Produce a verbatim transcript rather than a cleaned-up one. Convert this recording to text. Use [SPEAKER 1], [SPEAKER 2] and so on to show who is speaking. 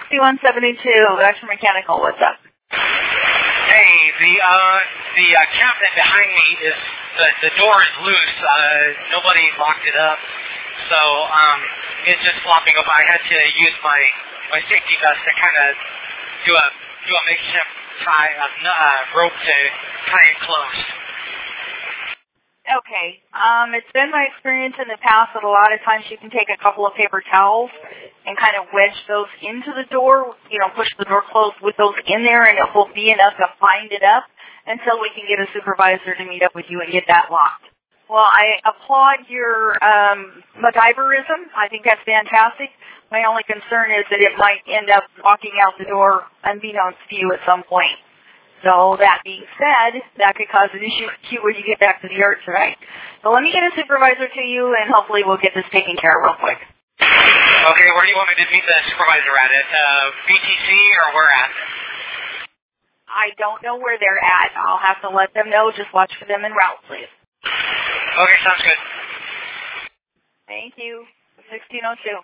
[SPEAKER 1] sixty-one seventy-two, Vector Mechanical, what's up?
[SPEAKER 2] Hey, the uh, the uh, cabinet behind me is, the, the door is loose. Uh, nobody locked it up. So, um, it's just flopping open. I had to use my, my safety vest to kind of do a, do a makeshift tie, uh, uh, rope to tie it closed.
[SPEAKER 1] Okay. Um, it's been my experience in the past that a lot of times you can take a couple of paper towels and kind of wedge those into the door, you know, push the door closed with those in there, and it will be enough to bind it up until we can get a supervisor to meet up with you and get that locked. Well, I applaud your um, MacGyverism. I think that's fantastic. My only concern is that it might end up walking out the door unbeknownst to you at some point. So that being said, that could cause an issue when you get back to the yard tonight. So let me get a supervisor to you, and hopefully we'll get this taken care of real quick.
[SPEAKER 2] Okay, where do you want me to meet the supervisor at? At uh, B T C or where at?
[SPEAKER 1] I don't know where they're at. I'll have to let them know. Just watch for them en route, please.
[SPEAKER 2] Okay, sounds good.
[SPEAKER 1] Thank you. sixteen oh two.